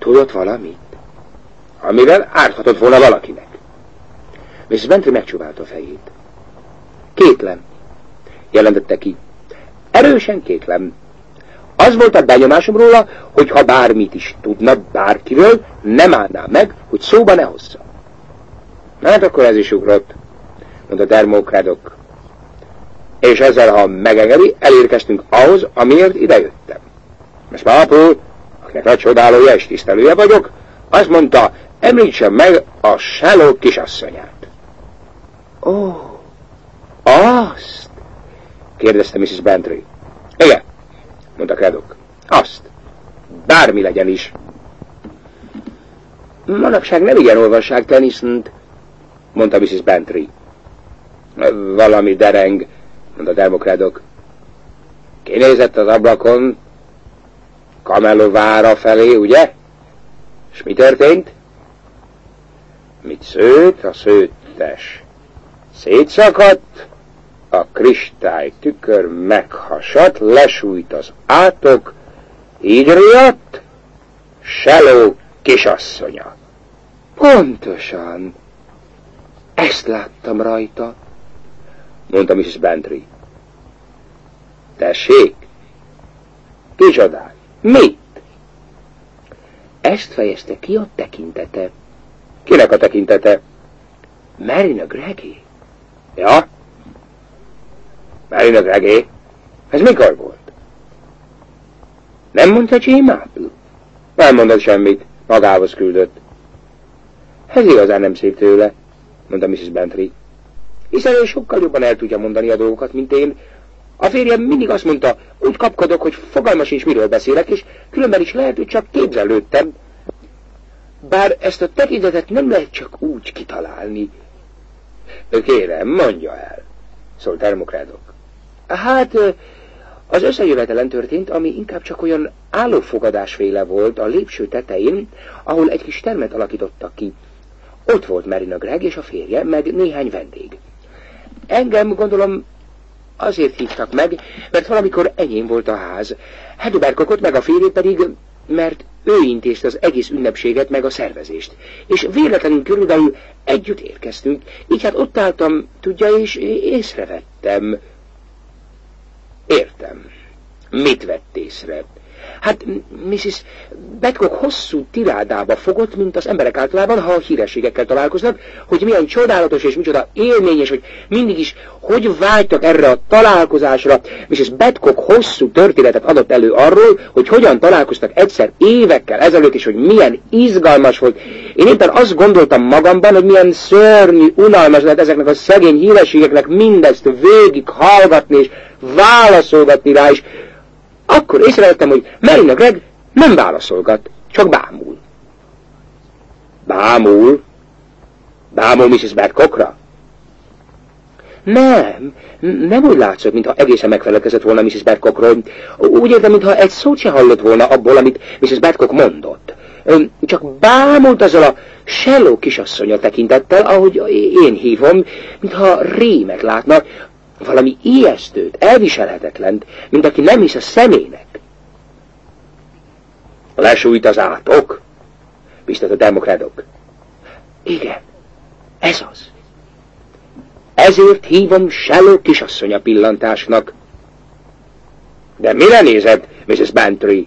tudott valamit, amivel árthatott volna valakinek. Mrs. Bentley megcsóválta a fejét. Kétlem, jelentette ki. Erősen kétlem. Az volt a benyomásom róla, hogy ha bármit is tudna bárkiről, nem állná meg, hogy szóba ne hozza. Hát akkor ez is ugrott, mondta Dermot Craddock. És ezzel, ha megengedi, elérkeztünk ahhoz, amiért idejöttem. Miss Marple, akinek nagy csodálója és tisztelője vagyok, azt mondta, említsem meg a Shallow kisasszonyát. Ó, azt? kérdezte Mrs. Bentley. Igen, mondta Craddock. Azt. Bármi legyen is. Manapság nem igen olvassák Tennysont, mondta Mrs. Bentley. Valami dereng, mondta Dermot Craddock. Kinézett az ablakon, Camelot vára felé, ugye? És mi történt? Mit szőtt a szőttes? Szétszakadt, a kristály tükör meghasadt, lesújt az átok, így riadt, Shallow kisasszonya. Pontosan. Ezt láttam rajta, mondta Mrs. Bentley. Tessék? Kicsodál? Mit? Ezt fejezte ki a tekintete. Kinek a tekintete? Marina Gregé. Ja? Marina Gregé? Ez mikor volt? Nem mondta Jane Marple? Nem mondott semmit, magához küldött. Ez igazán nem szép tőle, mondta Mrs. Bentley. Hiszen ő sokkal jobban el tudja mondani a dolgokat, mint én. A férjem mindig azt mondta, úgy kapkodok, hogy fogalma sincs, miről beszélek, és különben is lehet, hogy csak képzelődtem. Bár ezt a tekintetet nem lehet csak úgy kitalálni. Kérem, mondja el, szólt Dermot Craddock. Hát, az összejövetelen történt, ami inkább csak olyan állófogadásféle volt a lépcső tetején, ahol egy kis termet alakítottak ki. Ott volt Marina Gregg és a férje, meg néhány vendég. Engem, gondolom, azért hívtak meg, mert valamikor enyém volt a ház. Hedbergkot meg a férjét pedig, mert ő intézte az egész ünnepséget meg a szervezést. És véletlenül körülbelül együtt érkeztünk, így hát ott álltam, tudja, és észrevettem. Értem. Mit vett észre? Hát Mrs. Badcock hosszú tirádába fogott, mint az emberek általában, ha a hírességekkel találkoznak, hogy milyen csodálatos és micsoda élményes, hogy mindig is hogy vágytak erre a találkozásra. Mrs. Badcock hosszú történetet adott elő arról, hogy hogyan találkoztak egyszer évekkel ezelőtt, és hogy milyen izgalmas volt. Én éppen azt gondoltam magamban, hogy milyen szörnyű, unalmas lehet ezeknek a szegény hírességeknek mindezt végig hallgatni és válaszolgatni rá, és akkor észrevettem, hogy Marina Gregg nem válaszolgat, csak bámul. Bámul? Bámul Mrs. Badcockra? Nem úgy látszott, mintha egészen megfelelkezett volna Mrs. Badcockról. Úgy értem, mintha egy szót se hallott volna abból, amit Mrs. Badcock mondott. Csak bámult azzal a Shallow kisasszonya tekintettel, ahogy én hívom, mintha rémet látna, valami ijesztőt, elviselhetetlent, mint aki nem hisz a szemének. Lesújt az átok? Biztat a Dermot Craddock. Igen, ez az. Ezért hívom Shallow kisasszonya pillantásnak. De mire nézett, Mrs. Bentley?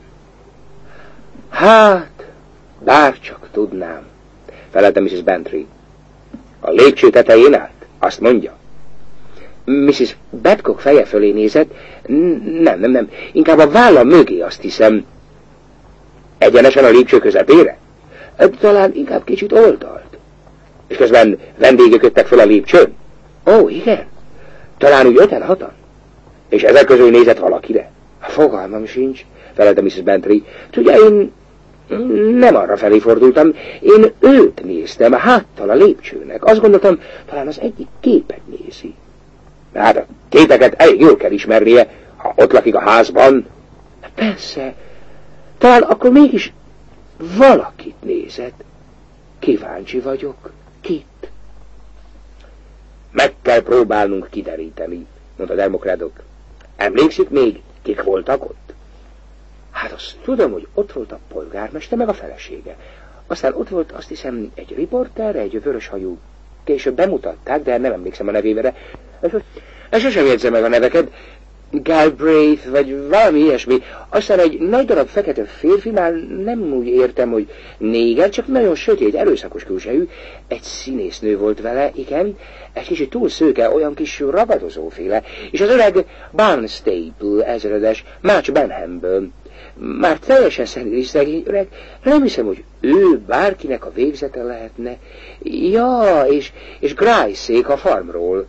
Hát, bárcsak tudnám, felelte Mrs. Bentley. A lépcső tetején állt? Azt mondja. Mrs. Badcock feje fölé nézett. Nem, inkább a vállam mögé, azt hiszem. Egyenesen a lépcső közepére? Talán inkább kicsit oldalt. És közben vendégek jöttek fel a lépcsőn? Ó, igen. Talán úgy 5-6-an. És ezek közül nézett valakire? Fogalmam sincs, felelte Mrs. Bentley. Tudja, én nem arra felé fordultam, én őt néztem, háttal a lépcsőnek. Azt gondoltam, talán az egyik képet nézi. Hát a képeket elég jól kell ismernie, ha ott lakik a házban. Persze, talán akkor mégis valakit nézett. Kíváncsi vagyok. Kit? Meg kell próbálnunk kideríteni, mondta Dermot Craddock. Emlékszik még, kik voltak ott? Hát azt tudom, hogy ott volt a polgármester, meg a felesége. Aztán ott volt, azt hiszem, egy riporter, egy vöröshajú. Később bemutatták, de nem emlékszem a nevére. Sosem jegyzem meg a neveket. Galbraith, vagy valami ilyesmi. Aztán egy nagy darab fekete férfi, már nem úgy értem, hogy néger, csak nagyon sötét, erőszakos külsejű. Egy színésznő volt vele, igen, egy kicsit túl szőke, olyan kis ragadozóféle. És az öreg Barnstaple ezredes, March Benhamből. Már teljesen szegény öreg, nem hiszem, hogy ő bárkinek a végzete lehetne. Ja, és Grice-ék a farmról.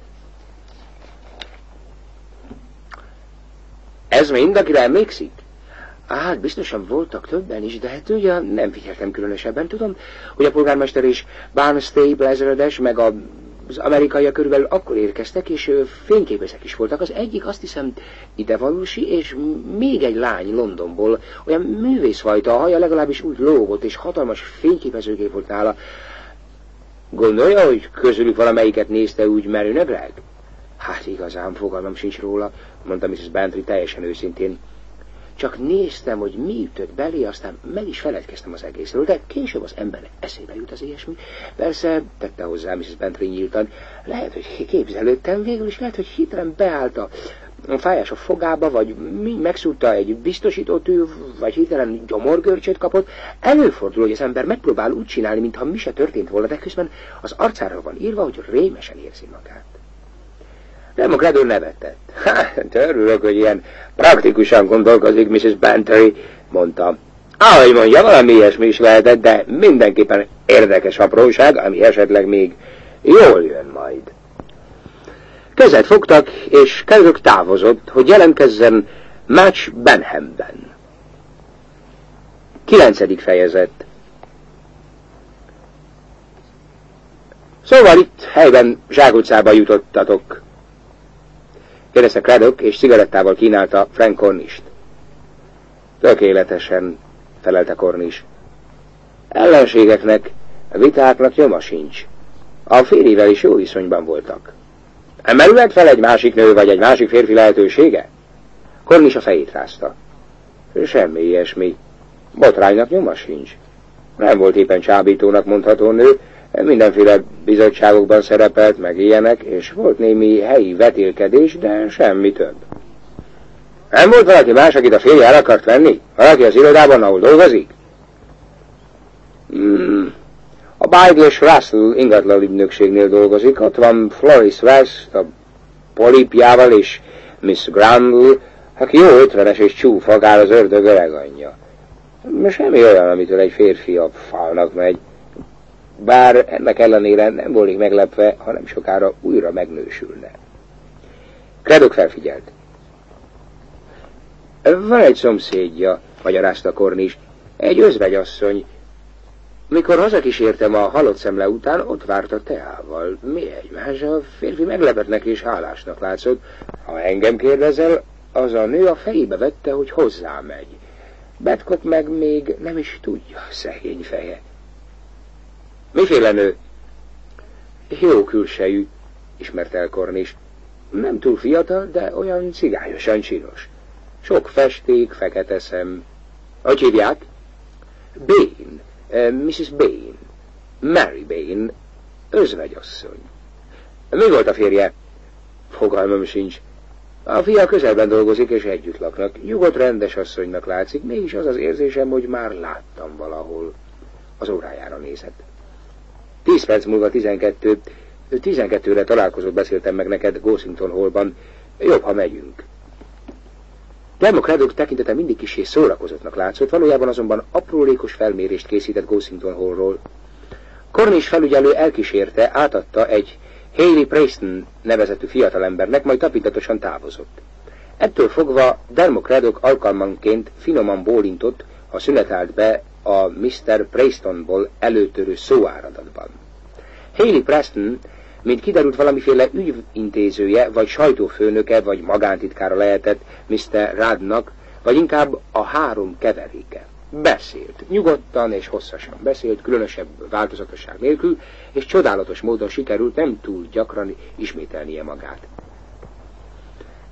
Ez mind, akire emlékszik? Hát biztosan voltak többen is, de hát ugye nem figyeltem különösebben. Tudom, hogy a polgármester és Barnstaple ezredes, meg az amerikaiak körülbelül akkor érkeztek, és fényképezek is voltak. Az egyik, azt hiszem, idevalósi, és még egy lány Londonból, olyan művészfajta, a haja legalábbis úgy lógott, és hatalmas fényképezőgép volt nála. Gondolja, hogy közülük valamelyiket nézte úgy merőnegreg? Hát igazán fogalmam sincs róla, mondta Mrs. Bantry teljesen őszintén. Csak néztem, hogy mi ütött belé, aztán meg is feledkeztem az egészről, de később az embernek eszébe jut az ilyesmi. Persze, tette hozzá Mrs. Bantry nyíltan, lehet, hogy képzelődtem végül, és lehet, hogy hirtelen beállt a fájás a fogába, vagy megszúrta egy biztosítótű, vagy hirtelen gyomorgörcsöt kapott. Előfordul, hogy az ember megpróbál úgy csinálni, mintha mi se történt volna, de közben az arcára van írva, hogy rémesen érzi magát. Demokrátor nevetett. Hát, örülök, hogy ilyen praktikusan gondolkozik Mrs. Bantry, mondta. Ahogy mondja, valami ilyesmi is lehetett, de mindenképpen érdekes apróság, ami esetleg még jól jön majd. Kezet fogtak, és Craddock távozott, hogy jelentkezzen March Benhamben. 9. fejezet. Szóval itt helyben zsákutcába jutottatok, kérdezte Craddock, és cigarettával kínálta Frank Cornish-t. Tökéletesen, felelte Cornish. Ellenségeknek, vitáknak nyoma sincs. A férjével is jó viszonyban voltak. Merülhet fel egy másik nő, vagy egy másik férfi lehetősége? Cornish a fejét rázta. Semmi ilyesmi. Botránynak nyoma sincs. Nem volt éppen csábítónak mondható nő, mindenféle bizottságokban szerepelt, meg ilyenek, és volt némi helyi vetélkedés, de semmi több. Nem volt valaki más, akit a férje el akart venni? Valaki az irodában, ahol dolgozik? A Beigel és Russell ingatlan ügynökségnél dolgozik, ott van Floris West, a Polipjával és Miss Grundle, aki jó 50-es és csúfagál, az ördög öreganyja. Semmi olyan, amitől egy férfi a falnak megy. Bár ennek ellenére nem volnék meglepve, ha nem sokára újra megnősülne. Craddock felfigyelt. Van egy szomszédja, magyarázta Cornish, egy özvegyasszony. Mikor hazakísértem a halott szemle után, ott várt a teával. Mi egymás? A férfi meglepetnek és hálásnak látszott. Ha engem kérdezel, az a nő a fejébe vette, hogy hozzá megy. Bedcock meg még nem is tudja, szegény feje. Miféle nő? Jó külsejű, ismert el Cornish. Nem túl fiatal, de olyan cigányosan csinos. Sok festék, fekete szem. Hogy hívják? Bain, Mrs. Bain. Mary Bain, özvegyasszony. Mi volt a férje? Fogalmam sincs. A fia közelben dolgozik, és együtt laknak. Nyugodt, rendes asszonynak látszik, mégis az az érzésem, hogy már láttam valahol. Az órájára nézett. 10 perc múlva 12-re találkozót beszéltem meg neked Gossington Hallban. Jobb, ha megyünk. Craddock tekintete mindig kissé szórakozottnak látszott, valójában azonban aprólékos felmérést készített Gossington Hallról. Cornish felügyelő elkísérte, átadta egy Haley Preston nevezetű fiatalembernek, majd tapintatosan távozott. Ettől fogva Craddock alkalmanként finoman bólintott, ha szünetelt be a Mr. Prestonból előtörő szóáradatban. Haley Preston, mint kiderült, valamiféle ügyintézője, vagy sajtófőnöke, vagy magántitkára lehetett Mr. Ruddnak, vagy inkább a 3 keveréke. Beszélt, nyugodtan és hosszasan beszélt, különösebb változatosság nélkül, és csodálatos módon sikerült nem túl gyakran ismételnie magát.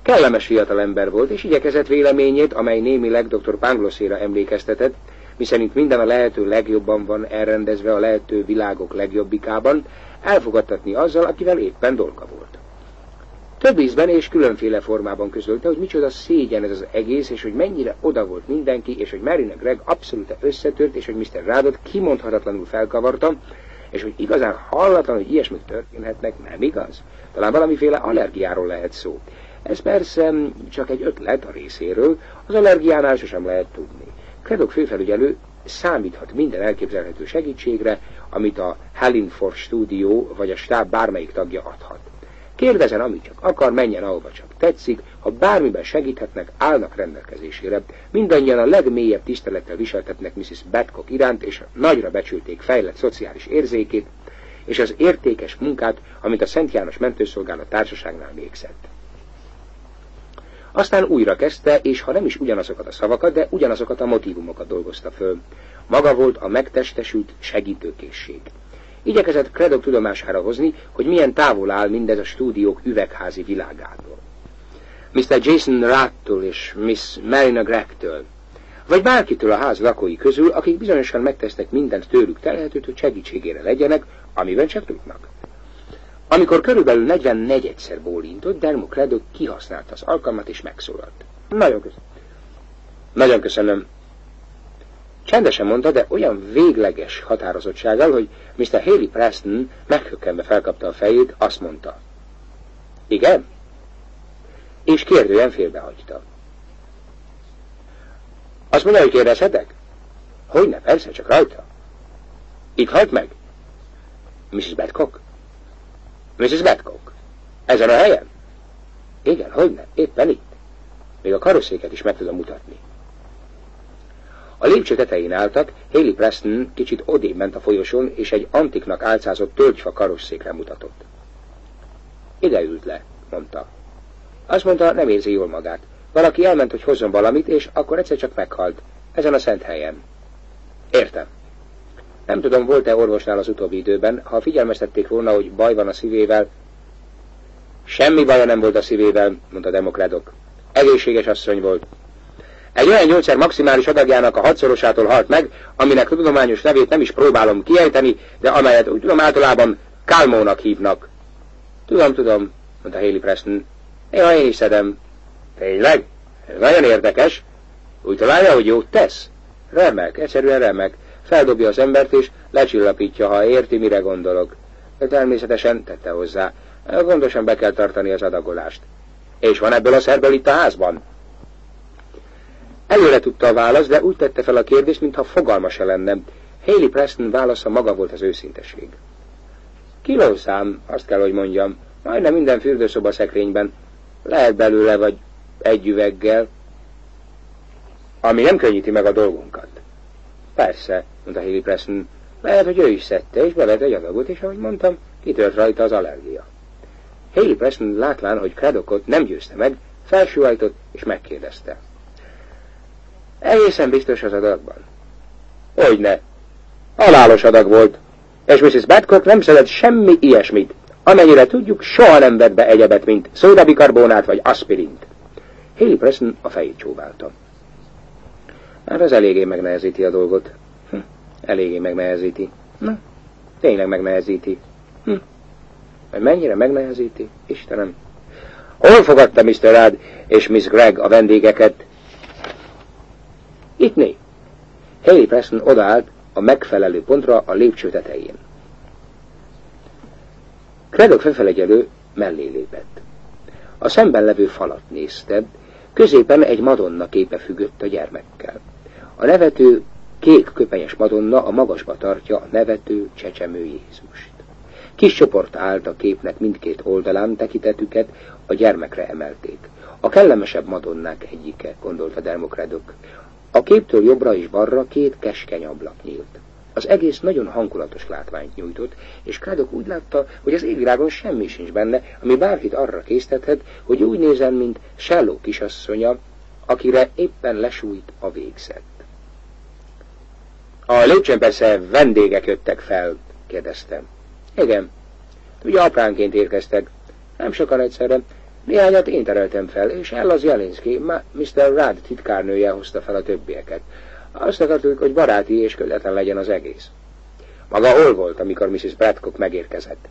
Kellemes fiatalember volt, és igyekezett véleményét, amely némileg dr. Pangloséra emlékeztetett, miszerint minden a lehető legjobban van elrendezve a lehető világok legjobbikában, elfogadtatni azzal, akivel éppen dolga volt. Több ízben és különféle formában közölte, hogy micsoda szégyen ez az egész, és hogy mennyire oda volt mindenki, és hogy Marina Gregg abszolút összetört, és hogy Mr. Ruddot kimondhatatlanul felkavarta, és hogy igazán hallatlan, hogy ilyesmik történhetnek, nem igaz? Talán valamiféle allergiáról lehet szó. Ez persze csak egy ötlet a részéről, az allergiánál sosem lehet tudni. Craddock főfelügyelő számíthat minden elképzelhető segítségre, amit a Hallingford stúdió vagy a stáb bármelyik tagja adhat. Kérdezen, amit csak akar, menjen, ahova csak tetszik, ha bármiben segíthetnek, állnak rendelkezésére. Mindannyian a legmélyebb tisztelettel viseltetnek Mrs. Badcock iránt, és nagyra becsülték fejlett szociális érzékét, és az értékes munkát, amit a Szent János Mentőszolgálat társaságnál végzett. Aztán újra kezdte, és ha nem is ugyanazokat a szavakat, de ugyanazokat a motívumokat dolgozta föl. Maga volt a megtestesült segítőkészség. Igyekezett Craddock tudomására hozni, hogy milyen távol áll mindez a stúdiók üvegházi világától. Mr. Jason Ruddtól és Miss Marina Greggtől, vagy bárkitől a ház lakói közül, akik bizonyosan megtesznek mindent tőlük telhetőt, hogy segítségére legyenek, amiben csak tudnak. Amikor körülbelül 44-szer bólintott, Dermot Craddock kihasználta az alkalmat és megszólalt. Nagyon köszönöm. Csendesen mondta, de olyan végleges határozottsággal, hogy Mr. Haley Preston meghökkenve felkapta a fejét, azt mondta. Igen? És kérdően félbehagyta. Azt mondja, hogy kérdezhetek? Hogyne, persze, csak rajta. Itt halt meg? Mrs. Badcock? Mrs. Badcock? Ezen a helyen? Igen, hogyne, éppen itt. Még a karosszéket is meg tudom mutatni. A lépcső tetején álltak, Haley Preston kicsit odébb ment a folyosón, és egy antiknak álcázott tölgyfa karosszékre mutatott. Ide ült le, mondta. Azt mondta, nem érzi jól magát. Valaki elment, hogy hozzon valamit, és akkor egyszer csak meghalt. Ezen a szent helyen. Értem. Nem tudom, volt-e orvosnál az utóbbi időben, ha figyelmeztették volna, hogy baj van a szívével. Semmi baja nem volt a szívével, mondta Dermot Craddock. Egészséges asszony volt. Egy olyan gyógyszer maximális adagjának a 6-szorosától halt meg, aminek tudományos nevét nem is próbálom kiejteni, de amelyet úgy tudom általában Calmónak hívnak. Tudom, mondta Haley Preston. Néha én is szedem. Tényleg? Ez nagyon érdekes. Úgy találja, hogy jót tesz? Remek, egyszerűen remek. Feldobja az embert és lecsillapítja, ha érti, mire gondolok. De természetesen tette hozzá. Gondosan be kell tartani az adagolást. És van ebből a szerből itt a házban? Előre tudta a választ, de úgy tette fel a kérdést, mintha fogalma se lenne. Haley Preston válasza maga volt az őszinteség. Kilószám, azt kell, hogy mondjam. Majdnem minden fürdőszoba szekrényben. Lehet belőle, vagy egy üveggel. Ami nem könnyíti meg a dolgunkat. Persze, mondta Haley Preston. Lehet, hogy ő is szedte, és bevett egy adagot, és ahogy mondtam, kitört rajta az allergia. Haley Preston látván, hogy Craddockot nem győzte meg, felsóhajtott, és megkérdezte. Egészen biztos az adagban. Hogyne. Halálos adag volt, és Mrs. Badcock nem szedett semmi ilyesmit. Amennyire tudjuk, soha nem vett be egyebet, mint szódabikarbonát vagy aspirint. Haley Preston a fejét csóválta. Hát az eléggé megnehezíti a dolgot. Eléggé megnehezíti. Na, tényleg megnehezíti. Mennyire megnehezíti? Istenem. Hol fogadta Mr. Rudd és Miss Gregg a vendégeket? Itt né. Haley Preston odaállt a megfelelő pontra a lépcső tetején. Craddock főfelügyelő mellé lépett. A szemben levő falat nézte, középen egy Madonna képe függött a gyermekkel. A nevető, kék köpenyes Madonna a magasba tartja a nevető, csecsemő Jézust. Kis csoport állt a képnek mindkét oldalán, tekintetüket a gyermekre emelték. A kellemesebb Madonnák egyike, gondolta Dermot Craddock. A képtől jobbra és balra két keskeny ablak nyílt. Az egész nagyon hangulatos látványt nyújtott, és Craddock úgy látta, hogy az égvilágon semmi sincs benne, ami bárkit arra késztethet, hogy úgy nézen, mint Shelló kisasszonya, akire éppen lesújt a végzet. A lépcsőn persze vendégek jöttek fel, kérdeztem. Igen, ugye apránként érkeztek, nem sokan egyszerre, Néhányat én tereltem fel, és Ella Zielinski, Mr. Rudd titkárnője hozta fel a többieket. Azt akartuk, hogy baráti és közvetlen legyen az egész. Maga hol volt, amikor Mrs. Bradcock megérkezett?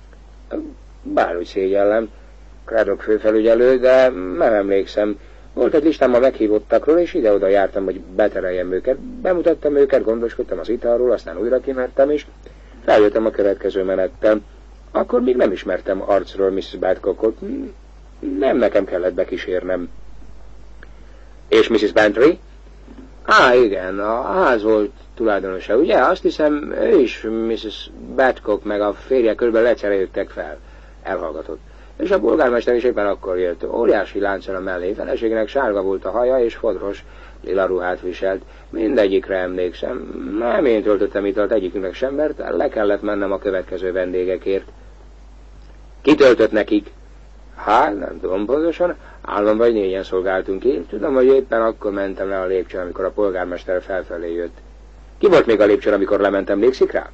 Bárhogy szégyellem, Craddock főfelügyelő, de nem emlékszem. Volt egy listám a meghívottakról, és ide-oda jártam, hogy betereljem őket. Bemutattam őket, gondoskodtam az italról, aztán újra kimertem, és feljöttem a következő menettel. Akkor még nem ismertem arcról Mrs. Bradcockot. Nem nekem kellett bekísérnem. És Mrs. Bantry? Igen, a ház volt tulajdonosa, ugye? Azt hiszem, ő is Mrs. Bradcock meg a férje körülbelül egyszerre jöttek fel. Elhallgatott. És a polgármester is éppen akkor jött. Óriási lánccal a mellé, feleségének sárga volt a haja, és fodros lila ruhát viselt. Mindegyikre emlékszem. Nem én töltöttem italt egyikünknek sem, mert le kellett mennem a következő vendégekért. Ki töltött nekik? Hát, nem tudom pontosan, 3 vagy 4-en szolgáltunk ki. Tudom, hogy éppen akkor mentem le a lépcsőn, amikor a polgármester felfelé jött. Ki volt még a lépcsőn, amikor lementem, emlékszik rá?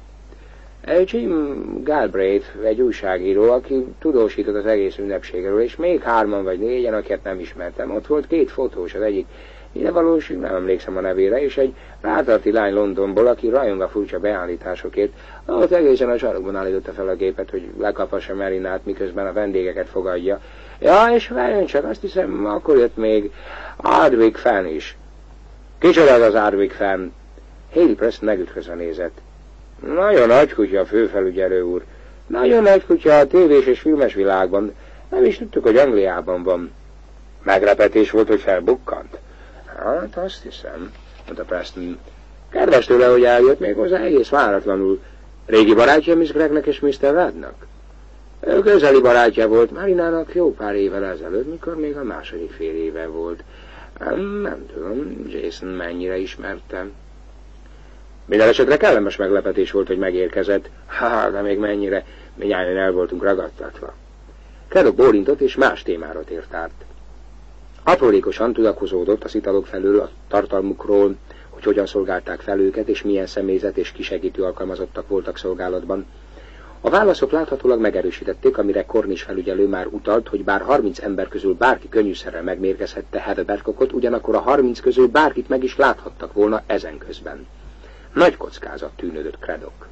Jim Galbraith, egy újságíró, aki tudósított az egész ünnepségről, és még 3 vagy 4-en, akiket nem ismertem. Ott volt 2 fotós, az egyik idevalós, nem emlékszem a nevére, és egy rátarti lány Londonból, aki rajong a furcsa beállításokért. Ott egészen a sarokban állította fel a gépet, hogy lekapassa Marinát, miközben a vendégeket fogadja. Ja, és várjon csak, azt hiszem, akkor jött még Ardwick Fan is. Kicsoda az Ardwick Fan? Haley Preston megütközve nézett. Nagyon nagy kutya a főfelügyelő úr. Nagyon nagy kutya a tévés és filmes világban. Nem is tudtuk, hogy Angliában van. Meglepetés volt, hogy felbukkant. Hát, azt hiszem, mondta Preston. Kedves tőle, hogy eljött, méghozzá egész váratlanul. Régi barátja Miss Gregnek és Mr. Ruddnak? Ő közeli barátja volt Marinának jó pár évvel ezelőtt, mikor még a második fél éve volt. Nem tudom, Jason mennyire ismertem. Minden esetre kellemes meglepetés volt, hogy megérkezett. De még mennyire, mindnyájan el voltunk ragadtatva. Craddock bólintott, és más témára tért át. Aprólékosan tudakozódott az italok felől, a tartalmukról, hogy hogyan szolgálták fel őket, és milyen személyzet és kisegítő alkalmazottak voltak szolgálatban. A válaszok láthatólag megerősítették, amire Cornish felügyelő már utalt, hogy bár 30 ember közül bárki könnyűszerrel megmérgezhette Heather Bradcockot, ugyanakkor a 30 közül bárkit meg is láthattak volna ezen közben. Nagy kockázat tűnődött Craddock.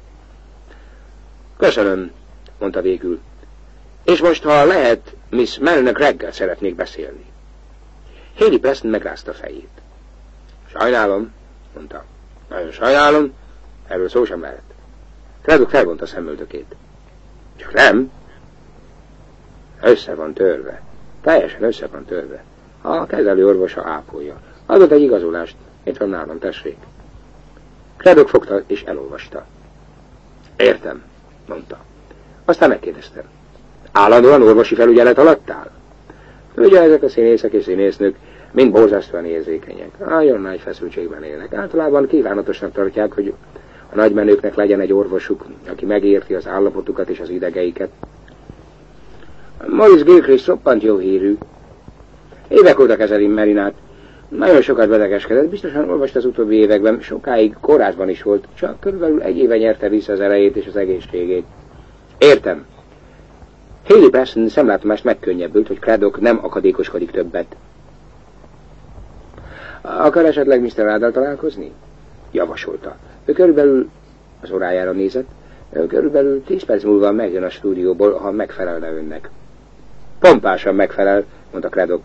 Köszönöm, mondta végül. És most, ha lehet, Miss Melna Greggel szeretnék beszélni. Haley Preston megrázta fejét. Sajnálom, mondta. Nagyon sajnálom, erről szó sem lehet. Craddock felvonta a szemöldökét. Csak nem? Össze van törve. Teljesen össze van törve. A kezelő orvosa ápolja. Adott egy igazolást. Itt van nálam, tessék. Craddock fogta és elolvasta. Értem, mondta. Aztán megkérdeztem. Állandóan orvosi felügyelet alatt áll? Ugye ezek a színészek és színésznők mind borzasztóan érzékenyek. Nagyon nagy feszültségben élnek. Általában kívánatosnak tartják, hogy a nagymenőknek legyen egy orvosuk, aki megérti az állapotukat és az idegeiket. Maurice Gilchrist roppant jó hírű. Évek óta kezeli Marinát. Nagyon sokat betegeskedett, biztosan olvast az utóbbi években, sokáig kórházban is volt, csak körülbelül 1 éve nyerte vissza az erejét és az egészségét. Értem. Haley Preston szemlátomást megkönnyebbült, hogy Craddock nem akadékoskodik többet. Akar esetleg Mr. Ruddal találkozni? Javasolta. Ő körülbelül, az órájára nézett, körülbelül 10 perc múlva megjön a stúdióból, ha megfelelne önnek. Pompásan megfelel, mondta Craddock.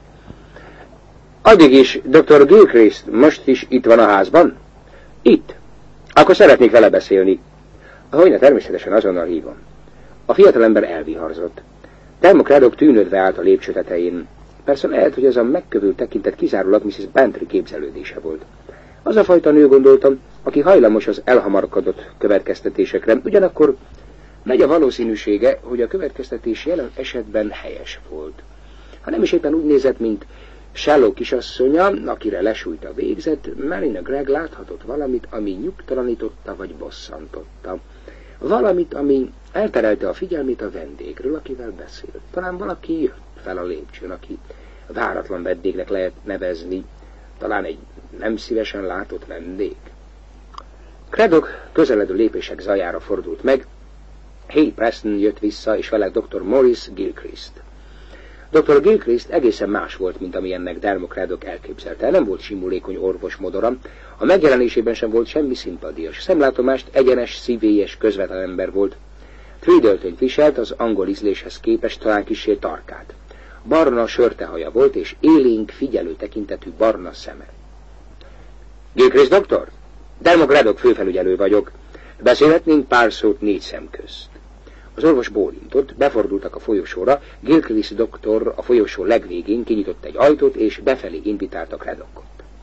Addig is Dr. Gilchrist most is itt van a házban? Itt. Akkor szeretnék vele beszélni. Hogyne, természetesen azonnal hívom. A fiatalember elviharzott. Thelma Craddock tűnődve állt a lépcső tetején. Persze lehet, hogy ez a megkövült tekintet kizárólag Mrs. Bantry képzelődése volt. Az a fajta nő, gondoltam, aki hajlamos az elhamarkodott következtetésekre, ugyanakkor nagy a valószínűsége, hogy a következtetés jelen esetben helyes volt. Ha nem is éppen úgy nézett, mint Shallow kisasszonya, akire lesújt a végzet, Marina Gregg láthatott valamit, ami nyugtalanította vagy bosszantotta. Valamit, ami elterelte a figyelmét a vendégről, akivel beszélt. Talán valaki jött fel a lépcsőn, aki váratlan vendégnek lehet nevezni, talán egy nem szívesen látott vendég. Craddock közeledő lépések zajára fordult meg, Haley Preston jött vissza, és vele Dr. Maurice Gilchrist. Dr. Gilchrist egészen más volt, mint amilyennek Dermot Craddock elképzelte. Nem volt simulékony orvos modoram, a megjelenésében sem volt semmi szimpadias. Szemlátomást egyenes, szívélyes, közvetlen ember volt. Tweedöltönyt viselt, az angol ízléshez képest talán kissé tarkát. Barna sörtehaja volt, és élénk, figyelő tekintetű barna szeme. Gilchrist doktor? Dermot Craddock főfelügyelő vagyok. Beszélhetnénk pár szót 4 szem közt. Az orvos bólintott, befordultak a folyosóra, Gilchrist doktor a folyosó legvégén kinyitott egy ajtót, és befelé invitálta Craddockot.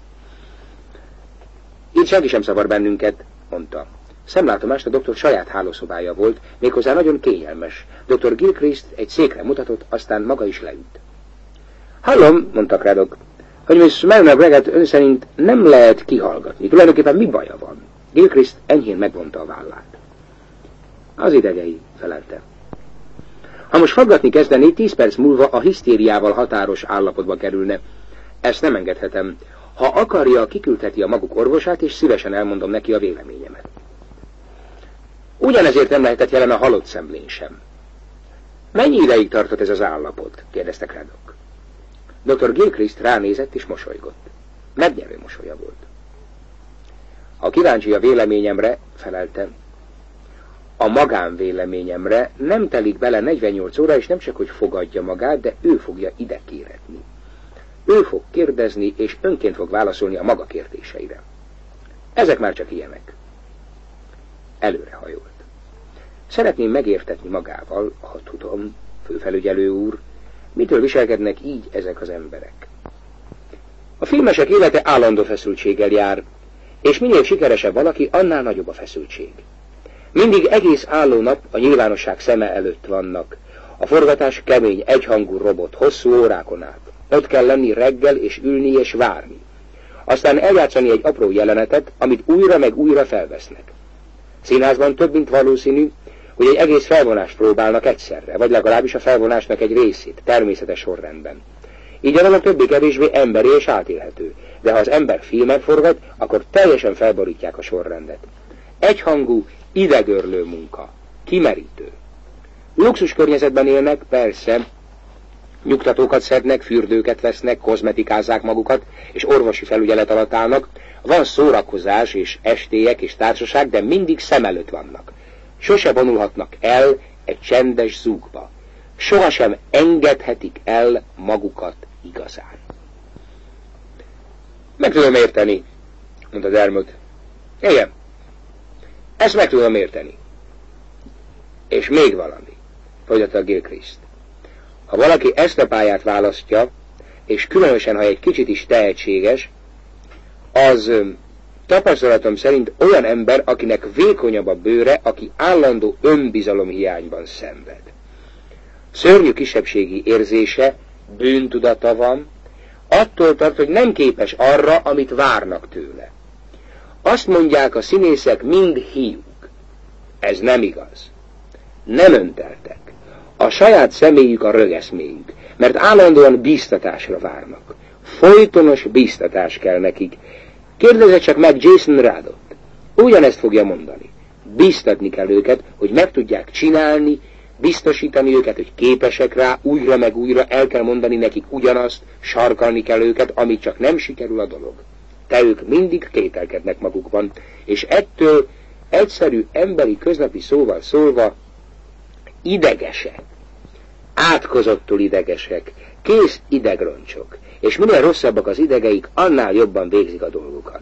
Itt senki sem szavar bennünket, mondta. Szemlátomást a doktor saját hálószobája volt, méghozzá nagyon kényelmes. Dr. Gilchrist egy székre mutatott, aztán maga is leült. Hallom, mondta Craddock, hogy Miss Mariner Bragget ön szerint nem lehet kihallgatni. Tulajdonképpen mi baja van? Gilchrist enyhén megvonta a vállát. Az idegei, felelte. Ha most faggatni kezdené, 10 perc múlva a hisztériával határos állapotba kerülne. Ezt nem engedhetem. Ha akarja, kiküldheti a maguk orvosát, és szívesen elmondom neki a véleményemet. Ugyanezért nem lehetett jelen a halott szemlén sem. Mennyi ideig tartott ez az állapot? Kérdezte Craddock. Dr. Gilchrist ránézett és mosolygott. Megnyerő mosolya volt. Ha kíváncsi a véleményemre, felelte, a magánvéleményemre nem telik bele 48 óra, és nem csak, hogy fogadja magát, de ő fogja ide kéretni. Ő fog kérdezni, és önként fog válaszolni a maga kérdéseire. Ezek már csak ilyenek. Előrehajolt. Szeretném megértetni magával, ha tudom, főfelügyelő úr, mitől viselkednek így ezek az emberek. A filmesek élete állandó feszültséggel jár, és minél sikeresebb valaki, annál nagyobb a feszültség. Mindig egész álló nap a nyilvánosság szeme előtt vannak. A forgatás kemény, egyhangú robot, hosszú órákon át. Ott kell lenni reggel, és ülni, és várni. Aztán eljátszani egy apró jelenetet, amit újra meg újra felvesznek. Színházban több mint valószínű, hogy egy egész felvonást próbálnak egyszerre, vagy legalábbis a felvonásnak egy részét, természetes sorrendben. Így a dolog többé-kevésbé emberi és átélhető, de ha az ember filmet forgat, akkor teljesen felborítják a sorrendet. Egyhangú, idegörlő munka, kimerítő. Luxus környezetben élnek, persze, nyugtatókat szednek, fürdőket vesznek, kozmetikázzák magukat, és orvosi felügyelet alatt állnak, van szórakozás és estélyek és társaság, de mindig szem előtt vannak. Sose vonulhatnak el egy csendes zúgba. Sohasem engedhetik el magukat igazán. Meg tudom érteni, mondta Dermot. Igen, ezt meg tudom érteni. És még valami, folytatta Gilchrist. Ha valaki ezt a pályát választja, és különösen, ha egy kicsit is tehetséges, az tapasztalatom szerint olyan ember, akinek vékonyabb a bőre, aki állandó önbizalomhiányban szenved. Szörnyű kisebbségi érzése, bűntudata van, attól tart, hogy nem képes arra, amit várnak tőle. Azt mondják, a színészek mind hiúk. Ez nem igaz. Nem önteltek. A saját személyük a rögeszméjük, mert állandóan bíztatásra várnak. Folytonos bíztatás kell nekik. Kérdezze csak meg Jason Radot. Ugyanezt fogja mondani. Bíztatni kell őket, hogy meg tudják csinálni, biztosítani őket, hogy képesek rá, újra meg újra el kell mondani nekik ugyanazt, sarkalni kell őket, amit csak nem sikerül a dolog. De ők mindig kételkednek magukban, és ettől egyszerű emberi köznapi szóval szólva idegesek, átkozottul idegesek, kész idegroncsok, és minél rosszabbak az idegeik, annál jobban végzik a dolgukat.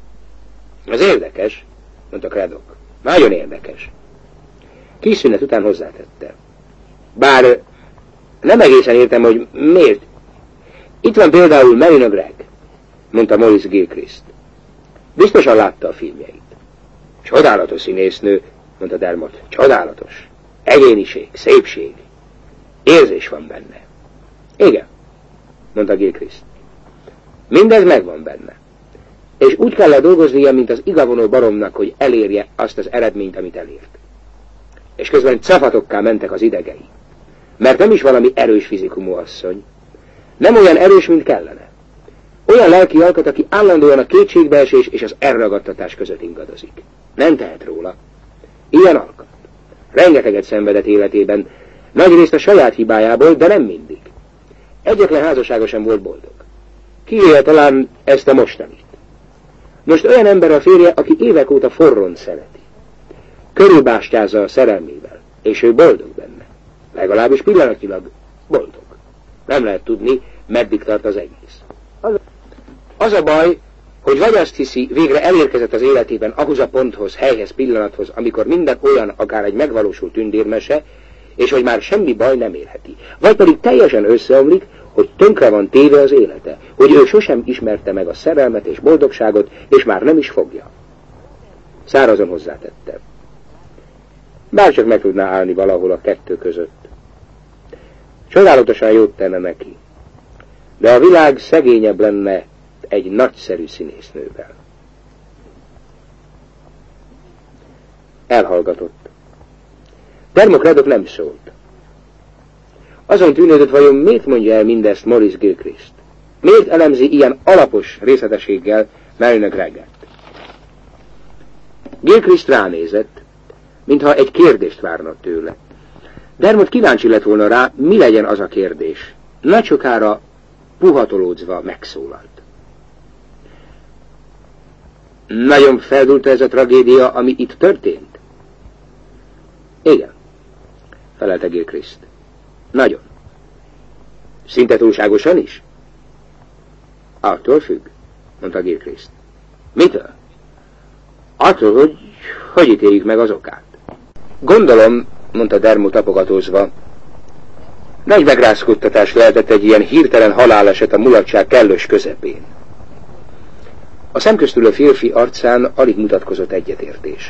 Az érdekes, mondta Craddock. Nagyon érdekes. Kis szünet után hozzátette. Bár nem egészen értem, hogy miért. Itt van például Mariner Bragg, mondta Maurice Gilchrist. Biztosan látta a filmjeit. Csodálatos színésznő, mondta Dermot. Csodálatos. Egyéniség, szépség. Érzés van benne. Igen, mondta Gilchrist. Mindez megvan benne. És úgy kellett dolgoznia, mint az igavonó baromnak, hogy elérje azt az eredményt, amit elért. És közben cafatokká mentek az idegei. Mert nem is valami erős fizikumú asszony. Nem olyan erős, mint kellene. Olyan lelki alkat, aki állandóan a kétségbeesés és az elragadtatás között ingadozik. Nem tehet róla. Ilyen alkat. Rengeteget szenvedett életében, nagyrészt a saját hibájából, de nem mindig. Egyetlen házassága sem volt boldog. Kivéve talán ezt a mostanit. Most olyan ember a férje, aki évek óta forrón szereti. Körülbástyázza a szerelmével, és ő boldog benne. Legalábbis pillanatilag boldog. Nem lehet tudni, meddig tart az egész. Az a baj, hogy vagy azt hiszi, végre elérkezett az életében ahhoz a ponthoz, helyhez, pillanathoz, amikor minden olyan, akár egy megvalósult tündérmese, és hogy már semmi baj nem érheti. Vagy pedig teljesen összeomlik, hogy tönkre van téve az élete, hogy ő sosem ismerte meg a szerelmet és boldogságot, és már nem is fogja. Szárazon hozzátette. Bárcsak meg tudná állni valahol a kettő között. Csodálatosan jót tenne neki. De a világ szegényebb lenne egy nagyszerű színésznővel. Elhallgatott. Dermot Craddock nem szólt. Azon tűnődött, vajon miért mondja el mindezt Maurice Gilchrist? Miért elemzi ilyen alapos részletességgel Marina Gregget? Gilchrist ránézett, mintha egy kérdést várna tőle. Dermot kíváncsi lett volna rá, mi legyen az a kérdés. Nagy sokára puhatolódzva megszólalt. Nagyon feldúlta ez a tragédia, ami itt történt? Igen, felelte Gilchrist. Nagyon. Szinte túlságosan is? Attól függ, mondta Gilchrist. Mitől? Attól, hogy ítéljük meg az okát. Gondolom, mondta Dermot tapogatózva, nagy megrázkódtatás lehetett egy ilyen hirtelen haláleset a mulatság kellős közepén. A szemköztülő férfi arcán alig mutatkozott egyetértés.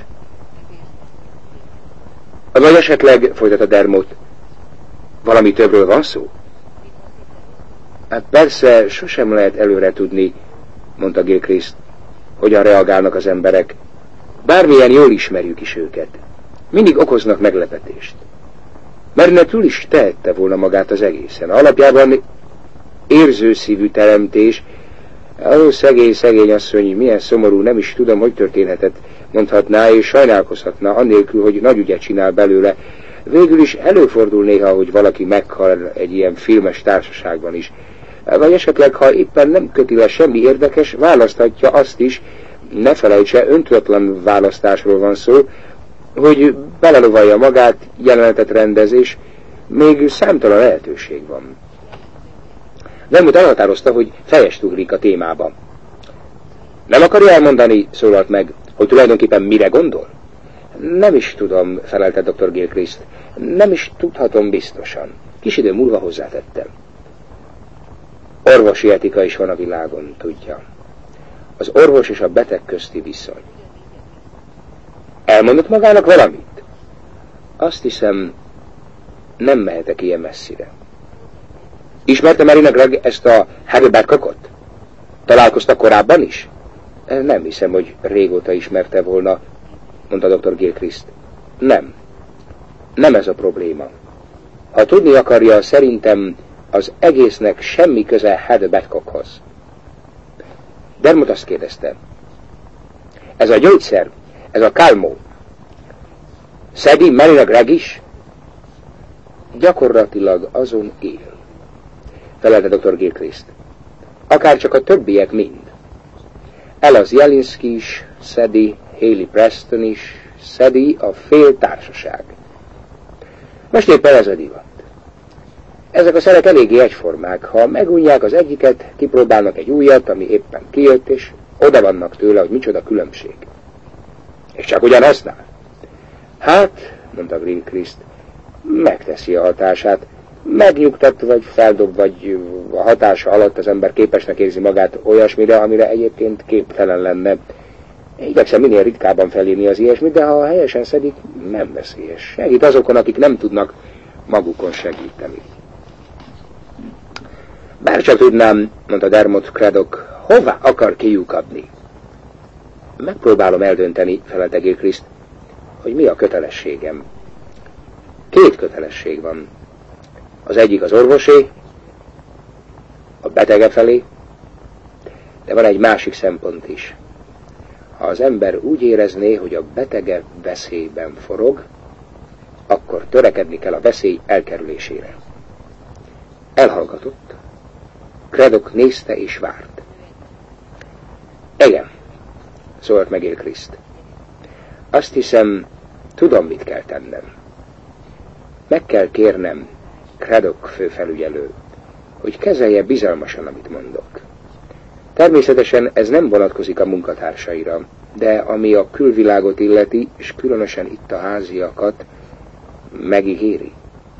Vagy esetleg, folytatta Dermot, valami többről van szó? Hát persze, sosem lehet előre tudni, mondta Gilchrist, hogyan reagálnak az emberek. Bármilyen jól ismerjük is őket. Mindig okoznak meglepetést. Marina túl is tehette volna magát az egészen. Alapjában érzőszívű teremtés. Ó, szegény asszony, milyen szomorú, nem is tudom, hogy történhetett, mondhatná, és sajnálkozhatna, annélkül, hogy nagy ügyet csinál belőle. Végül is előfordul néha, hogy valaki meghal egy ilyen filmes társaságban is. Vagy esetleg, ha éppen nem köti le semmi érdekes, választhatja azt is, ne felejtse, öntudatlan választásról van szó, hogy belelovalja magát, jelenetet rendez, és még számtalan lehetőség van. Dermot elhatározta, hogy fejest ugrik a témába. Nem akarja elmondani, szólalt meg, hogy tulajdonképpen mire gondol? Nem is tudom, felelte dr. Gilchrist. Nem is tudhatom biztosan. Kis idő múlva hozzátettem. Orvosi etika is van a világon, tudja. Az orvos és a beteg közti viszony. Elmondott magának valamit? Azt hiszem, nem mehetek ilyen messzire. Ismerte Marina Gregg ezt a Harry Babcockot? Találkoztak korábban is? Nem hiszem, hogy régóta ismerte volna, mondta dr. Gilchrist. Nem ez a probléma. Ha tudni akarja, szerintem az egésznek semmi köze Harry Babcockhoz. Dermot azt kérdezte. Ez a gyógyszer, ez a Calmo. Szedi Marina Gregg is? Gyakorlatilag azon él, felelte dr. Gilchrist. Akár csak a többiek mind. Ella Zielinski is szedi, Haley Preston is szedi, a fél társaság. Most éppen ez a divat. Ezek a szerek eléggé egyformák. Ha megunják az egyiket, kipróbálnak egy újat, ami éppen kijött, és oda vannak tőle, hogy micsoda különbség. És csak ugyan használ. Hát, mondta Gilchrist, megteszi a hatását. Megnyugtat, vagy feldob, vagy a hatása alatt az ember képesnek érzi magát olyasmire, amire egyébként képtelen lenne. Igyekszem minél ritkábban felírni az ilyesmit, de ha helyesen szedik, nem veszélyes. Segít azokon, akik nem tudnak magukon segíteni. Bárcsak tudnám, mondta Dermot Craddock, hová akar kiukadni? Megpróbálom eldönteni, felelte Gilchrist, hogy mi a kötelességem. 2 kötelesség van. Az egyik az orvosé, a betege felé, de van egy másik szempont is. Ha az ember úgy érezné, hogy a betege veszélyben forog, akkor törekedni kell a veszély elkerülésére. Elhallgatott, Craddock nézte és várt. Igen, szólt meg Gilchrist. Azt hiszem, tudom, mit kell tennem. Meg kell kérnem Craddock főfelügyelő, hogy kezelje bizalmasan, amit mondok. Természetesen ez nem vonatkozik a munkatársaira, de ami a külvilágot illeti, és különösen itt a háziakat, megígéri.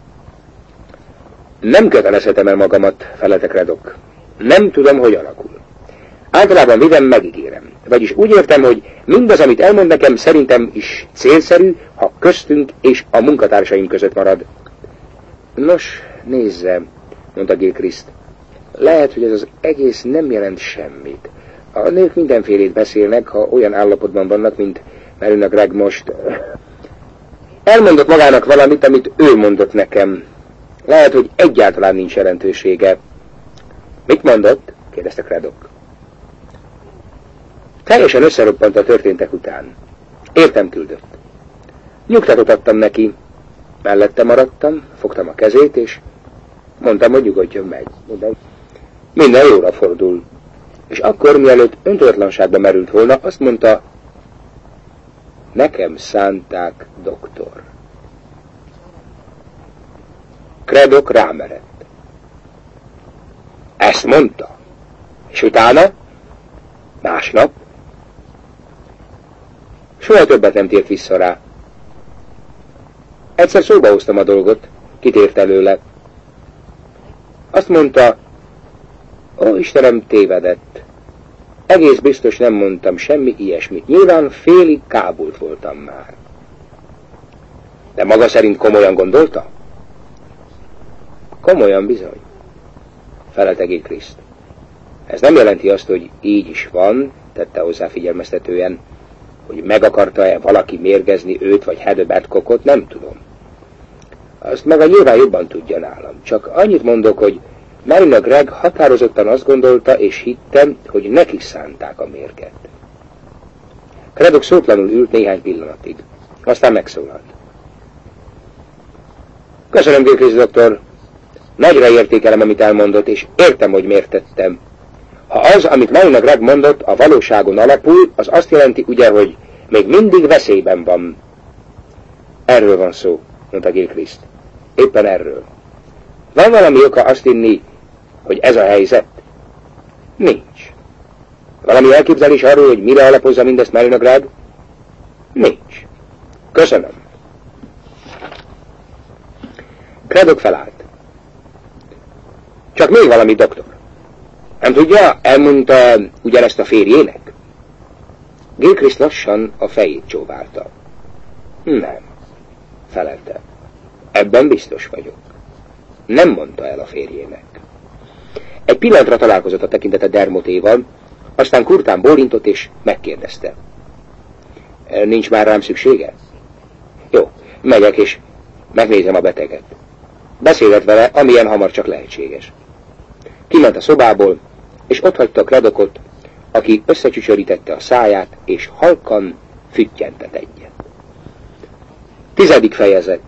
Nem kötelezhetem el magamat, felelte Craddock. Nem tudom, hogy alakul. Általában videm megígérem. Vagyis úgy értem, hogy mindaz, amit elmond nekem, szerintem is célszerű, ha köztünk és a munkatársaim között marad. Nos, nézze, mondta Gilchrist. Lehet, hogy ez az egész nem jelent semmit. A nők mindenfélét beszélnek, ha olyan állapotban vannak, mint Marina Gregg most. Elmondott magának valamit, amit ő mondott nekem. Lehet, hogy egyáltalán nincs jelentősége. Mit mondott? Kérdezte Craddock. Teljesen összeroppant a történtek után. Értem küldött. Nyugtatót adtam neki. Mellette maradtam, fogtam a kezét, és mondtam, hogy nyugodjon meg. Minden jóra fordul. És akkor, mielőtt öntudatlanságba merült volna, azt mondta, nekem szánták, doktor. Craddock rámerett. Ezt mondta? És utána? Másnap? Soha többet nem tért vissza rá. Egyszer szóba hoztam a dolgot, kitért előle. Azt mondta, ó, Istenem, tévedett. Egész biztos nem mondtam semmi ilyesmit. Nyilván félig kábult voltam már. De maga szerint komolyan gondolta? Komolyan bizony, felelte Gilchrist. Ez nem jelenti azt, hogy így is van, tette hozzá figyelmeztetően, hogy meg akarta-e valaki mérgezni őt vagy Heather Badcockot, nem tudom. Azt maga nyilván jobban tudja nálam. Csak annyit mondok, hogy Marina Gregg határozottan azt gondolta és hittem, hogy neki szánták a mérget. Craddock szótlanul ült néhány pillanatig. Aztán megszólalt. Köszönöm, Gilchrist doktor. Nagyra értékelem, amit elmondott, és értem, hogy miért tettem. Ha az, amit Marina Gregg mondott, a valóságon alapul, az azt jelenti ugye, hogy még mindig veszélyben van. Erről van szó, mondta Gilchrist. Éppen erről. Van valami oka azt hinni, hogy ez a helyzet? Nincs. Valami elképzelés arról, hogy mire alapozza mindezt Marina Gregg? Nincs. Köszönöm. Craddock felállt. Csak még valami, doktor. Nem tudja, elmondta ugyanezt a férjének? Gilchrist lassan a fejét csóválta. Nem, felelte. Ebben biztos vagyok. Nem mondta el a férjének. Egy pillanatra találkozott a tekintete Dermotéval, aztán kurtán bólintott és megkérdezte. Nincs már rám szüksége? Jó, megyek és megnézem a beteget. Beszélhet vele, amilyen hamar csak lehetséges. Kiment a szobából, és otthagyta Craddockot, aki összecsücsörítette a száját, és halkan füttyentett egyet. 10. fejezet.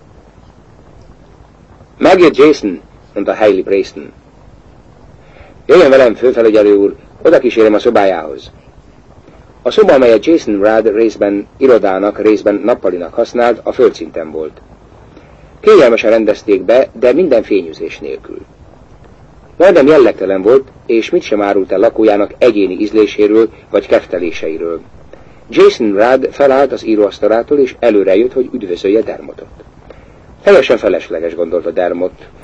Megjött Jason, mondta Hailey Preston. Jöjjön velem, főfelügyelő úr, oda kísérem a szobájához. A szoba, amelyet Jason Rudd részben irodának, részben nappalinak használt, a földszinten volt. Kényelmesen rendezték be, de minden fényűzés nélkül. Majdnem jellegtelen volt, és mit sem árult el lakójának egyéni ízléséről vagy kefteléseiről. Jason Rudd felállt az íróasztalától, és előre jött, hogy üdvözölje Dermotot. Teljesen felesleges, gondolta Dermot.